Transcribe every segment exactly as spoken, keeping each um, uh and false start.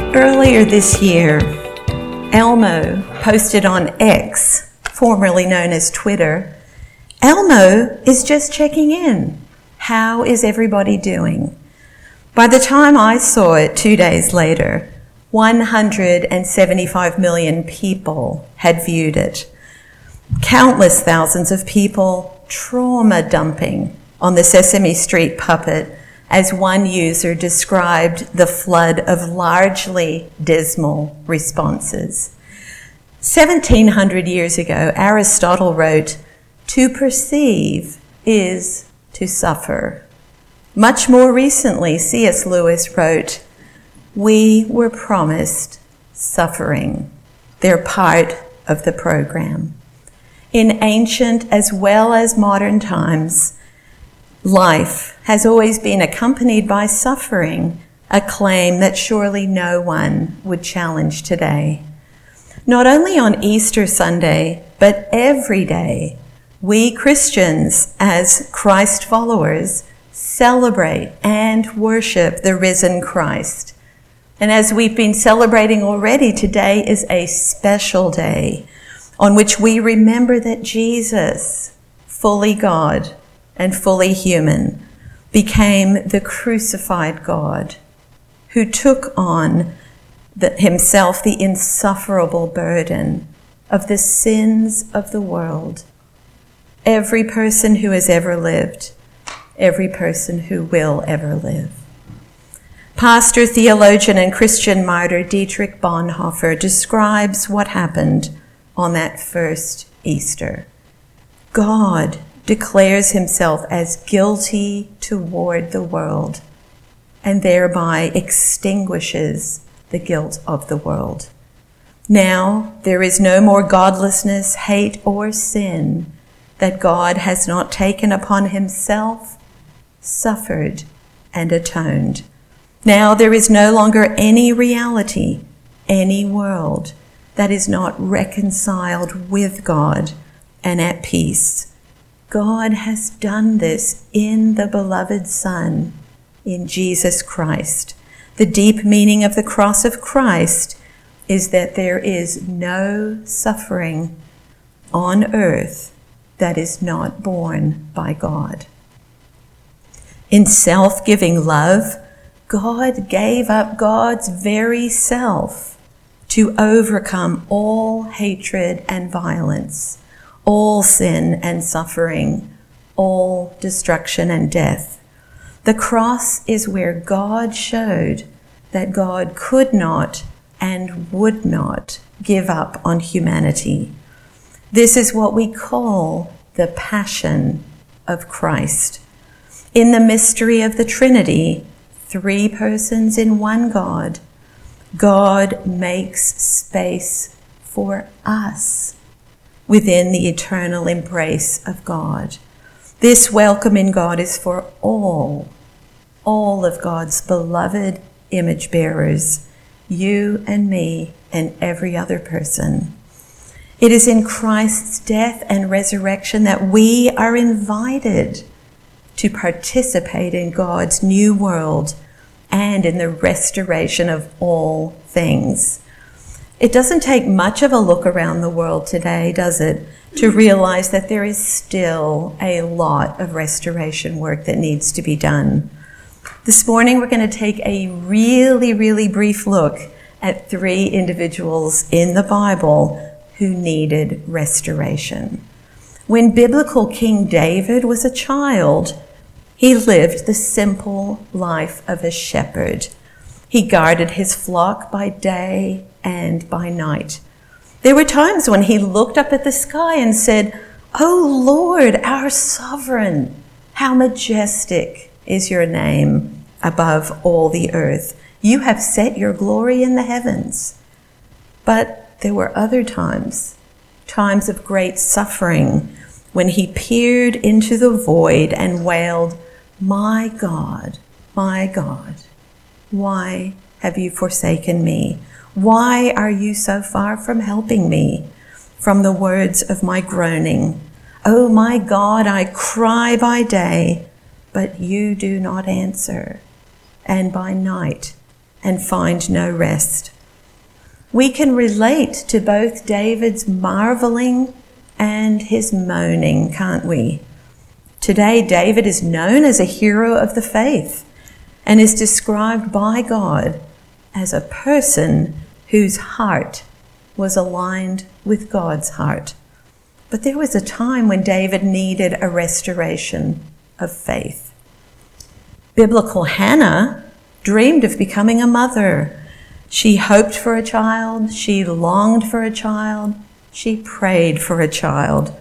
Earlier this year, Elmo posted on X, formerly known as Twitter, "Elmo is just checking in. How is everybody doing?" By the time I saw it two days later, one hundred seventy-five million people had viewed it. Countless thousands of people trauma dumping on the Sesame Street puppet, as one user described the flood of largely dismal responses. seventeen hundred years ago, Aristotle wrote, "To perceive is to suffer." Much more recently, C S Lewis wrote, "We were promised suffering. They're part of the program." In ancient as well as modern times, life has always been accompanied by suffering, a claim that surely no one would challenge today. Not only on Easter Sunday, but every day, we Christians, as Christ followers, celebrate and worship the risen Christ. And as we've been celebrating already, today is a special day on which we remember that Jesus, fully God and fully human, became the crucified God who took on the, himself the insufferable burden of the sins of the world. Every person who has ever lived, every person who will ever live. Pastor, theologian, and Christian martyr Dietrich Bonhoeffer describes what happened on that first Easter. God declares himself as guilty toward the world and thereby extinguishes the guilt of the world. Now there is no more godlessness, hate, or sin that God has not taken upon himself, suffered, and atoned. Now there is no longer any reality, any world that is not reconciled with God and at peace. God has done this in the beloved Son, in Jesus Christ. The deep meaning of the cross of Christ is that there is no suffering on earth that is not borne by God. In self-giving love, God gave up God's very self to overcome all hatred and violence, all sin and suffering, all destruction and death. The cross is where God showed that God could not and would not give up on humanity. This is what we call the Passion of Christ. In the mystery of the Trinity, three persons in one God, God makes space for us within the eternal embrace of God. This welcome in God is for all, all of God's beloved image bearers, you and me and every other person. It is in Christ's death and resurrection that we are invited to participate in God's new world and in the restoration of all things. It doesn't take much of a look around the world today, does it, to realize that there is still a lot of restoration work that needs to be done. This morning we're going to take a really, really brief look at three individuals in the Bible who needed restoration. When biblical King David was a child, he lived the simple life of a shepherd. He guarded his flock by day and by night. There were times when he looked up at the sky and said, "O Lord, our sovereign, how majestic is your name above all the earth. You have set your glory in the heavens." But there were other times, times of great suffering, when he peered into the void and wailed, "My God, my God, why have you forsaken me? Why are you so far from helping me?" From the words of my groaning, "Oh my God, I cry by day, but you do not answer. And by night, and find no rest. We can relate to both David's marveling and his moaning, can't we? Today, David is known as a hero of the faith and is described by God as a person whose heart was aligned with God's heart. But there was a time when David needed a restoration of faith. Biblical Hannah dreamed of becoming a mother. She hoped for a child, she longed for a child, she prayed for a child.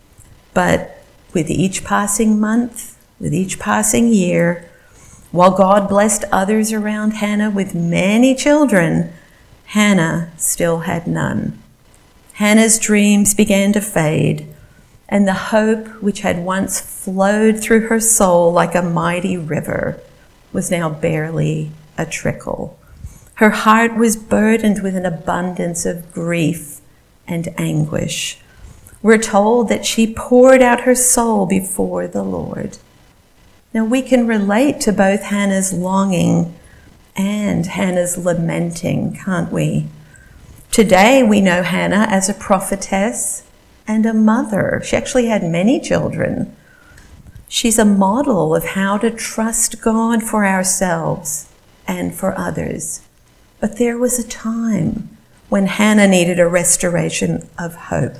But with each passing month, with each passing year, while God blessed others around Hannah with many children, Hannah still had none. Hannah's dreams began to fade, and the hope which had once flowed through her soul like a mighty river was now barely a trickle. Her heart was burdened with an abundance of grief and anguish. We're told that she poured out her soul before the Lord. Now we can relate to both Hannah's longing and Hannah's lamenting, can't we? Today we know Hannah as a prophetess and a mother. She actually had many children. She's a model of how to trust God for ourselves and for others. But there was a time when Hannah needed a restoration of hope.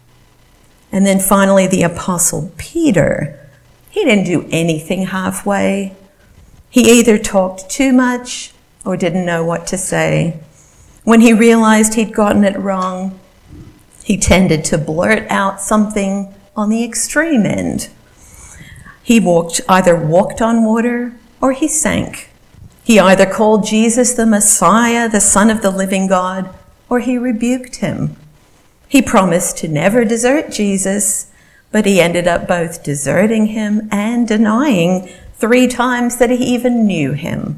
And then finally, the Apostle Peter. He didn't do anything halfway. He either talked too much or didn't know what to say. When he realized he'd gotten it wrong, he tended to blurt out something on the extreme end. He walked, either walked on water or he sank. He either called Jesus the Messiah, the Son of the living God, or he rebuked him. He promised to never desert Jesus, but he ended up both deserting him and denying three times that he even knew him.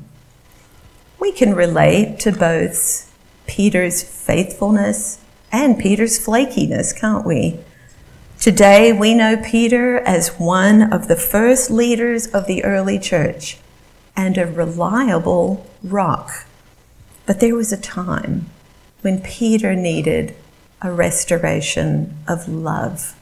We can relate to both Peter's faithfulness and Peter's flakiness, can't we? Today, we know Peter as one of the first leaders of the early church and a reliable rock. But there was a time when Peter needed a restoration of love.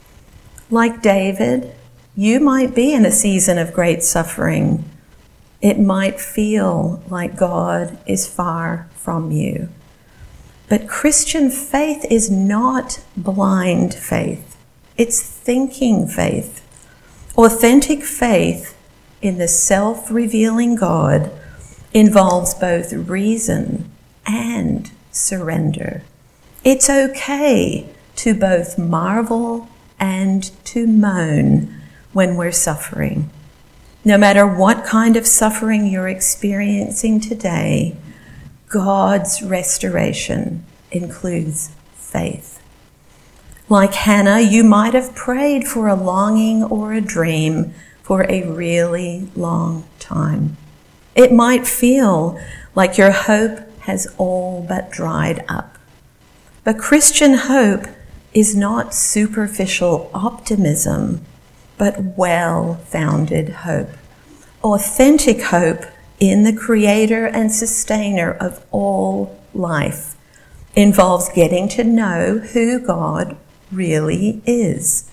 Like David, you might be in a season of great suffering. It might feel like God is far from you. But Christian faith is not blind faith. It's thinking faith. Authentic faith in the self-revealing God involves both reason and surrender. It's okay to both marvel and to moan when we're suffering. No matter what kind of suffering you're experiencing today, God's restoration includes faith. Like Hannah, you might have prayed for a longing or a dream for a really long time. It might feel like your hope has all but dried up. But Christian hope is not superficial optimism, but well-founded hope. Authentic hope in the Creator and Sustainer of all life involves getting to know who God really is.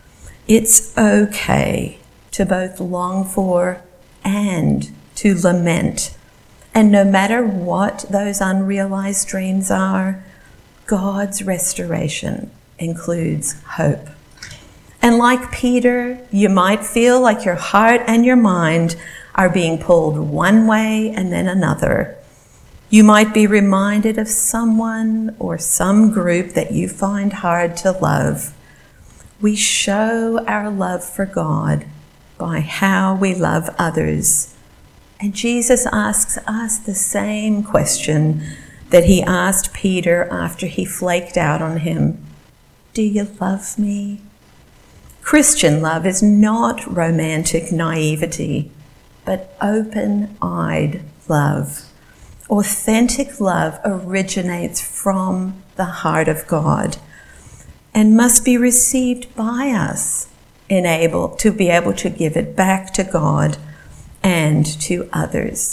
It's okay to both long for and to lament. And no matter what those unrealized dreams are, God's restoration includes hope. And like Peter, you might feel like your heart and your mind are being pulled one way and then another. You might be reminded of someone or some group that you find hard to love. We show our love for God by how we love others. And Jesus asks us the same question that he asked Peter after he flaked out on him. Do you love me? Christian love is not romantic naivety, but open-eyed love. Authentic love originates from the heart of God and must be received by us, enabled to be able to give it back to God and to others.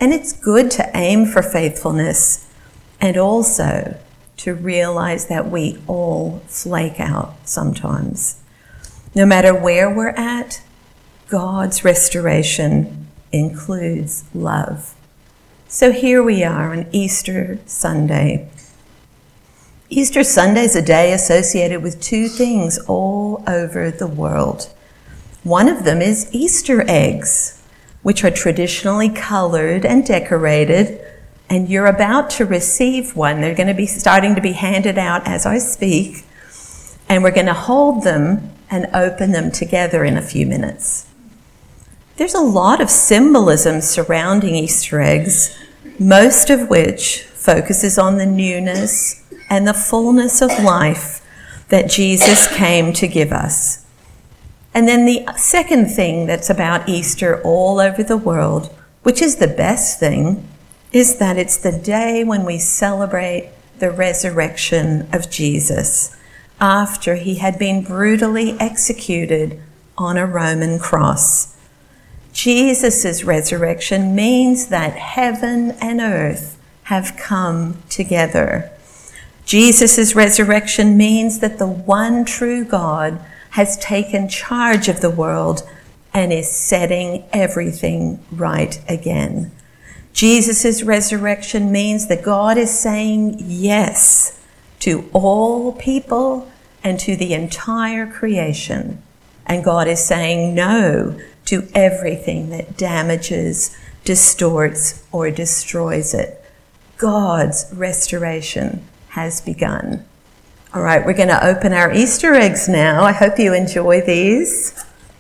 And it's good to aim for faithfulness and also to realize that we all flake out sometimes. No matter where we're at, God's restoration includes love. So here we are on Easter Sunday. Easter Sunday is a day associated with two things all over the world. One of them is Easter eggs, which are traditionally colored and decorated, and you're about to receive one. They're going to be starting to be handed out as I speak, and we're going to hold them and open them together in a few minutes. There's a lot of symbolism surrounding Easter eggs, most of which focuses on the newness and the fullness of life that Jesus came to give us. And then the second thing that's about Easter all over the world, which is the best thing, is that it's the day when we celebrate the resurrection of Jesus after he had been brutally executed on a Roman cross. Jesus' resurrection means that heaven and earth have come together. Jesus' resurrection means that the one true God has taken charge of the world and is setting everything right again. Jesus' resurrection means that God is saying yes to all people and to the entire creation. And God is saying no to everything that damages, distorts, or destroys it. God's restoration has begun. All right, we're going to open our Easter eggs now. I hope you enjoy these.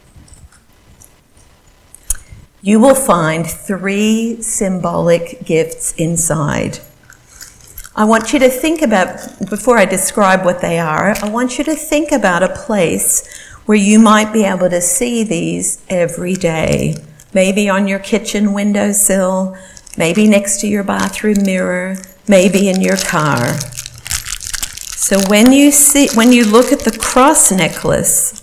You will find three symbolic gifts inside. I want you to think about, before I describe what they are, I want you to think about a place where you might be able to see these every day. Maybe on your kitchen windowsill, maybe next to your bathroom mirror, maybe in your car. So when you see, when you look at the cross necklace,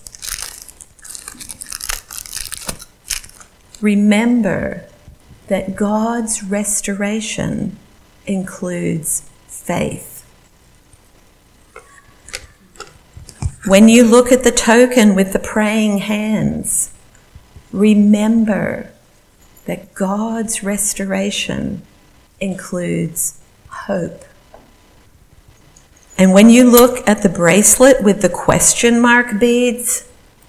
remember that God's restoration includes faith. When you look at the token with the praying hands, remember that God's restoration includes hope. And when you look at the bracelet with the question mark beads,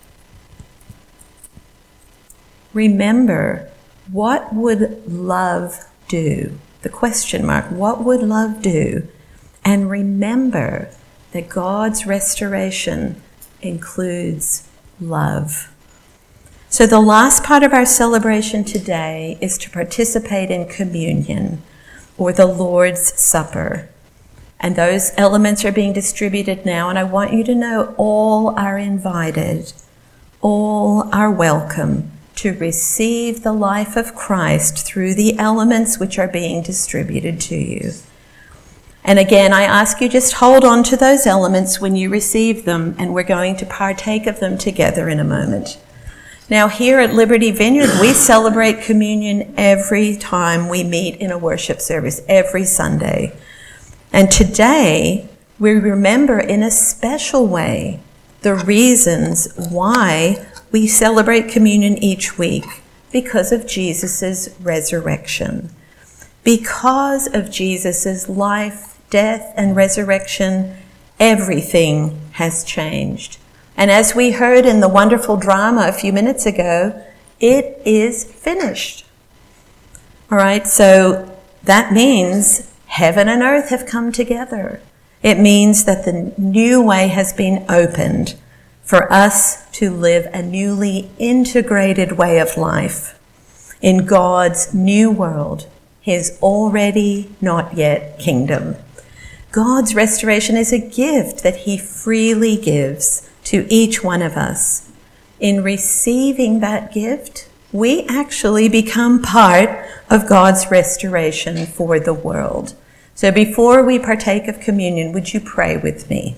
remember, what would love do? The question mark, what would love do? And remember that God's restoration includes love. So the last part of our celebration today is to participate in communion, or the Lord's Supper. And those elements are being distributed now, and I want you to know all are invited, all are welcome to receive the life of Christ through the elements which are being distributed to you. And again, I ask you just hold on to those elements when you receive them, and we're going to partake of them together in a moment. Now, here at Liberty Vineyard, we celebrate communion every time we meet in a worship service, every Sunday. And today, we remember in a special way the reasons why we celebrate communion each week, because of Jesus' resurrection. Because of Jesus' life, death, and resurrection, everything has changed. And as we heard in the wonderful drama a few minutes ago, it is finished. All right, so that means heaven and earth have come together. It means that the new way has been opened for us to live a newly integrated way of life in God's new world, his already not yet kingdom. God's restoration is a gift that he freely gives to each one of us. In receiving that gift, we actually become part of God's restoration for the world. So before we partake of communion, would you pray with me?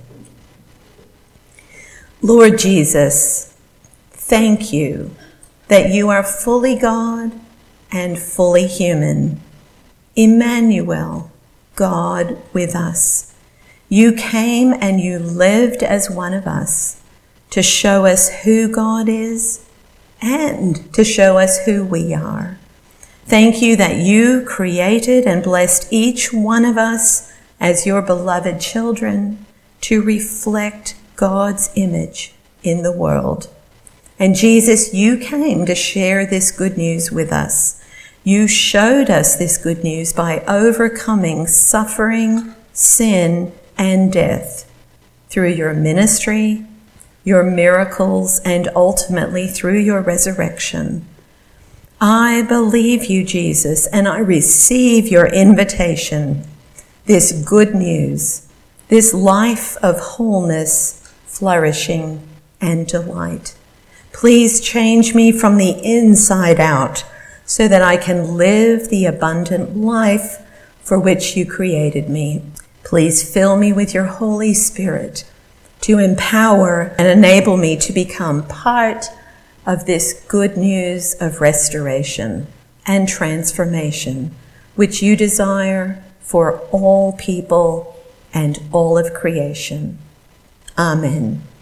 Lord Jesus, thank you that you are fully God and fully human. Emmanuel, God with us. You came and you lived as one of us to show us who God is and to show us who we are. Thank you that you created and blessed each one of us as your beloved children to reflect God's image in the world. And Jesus, you came to share this good news with us. You showed us this good news by overcoming suffering, sin, and death through your ministry, your miracles, and ultimately through your resurrection. I believe you, Jesus, and I receive your invitation, this good news, this life of wholeness, flourishing, and delight. Please change me from the inside out so that I can live the abundant life for which you created me. Please fill me with your Holy Spirit to empower and enable me to become part of this good news of restoration and transformation, which you desire for all people and all of creation. Amen.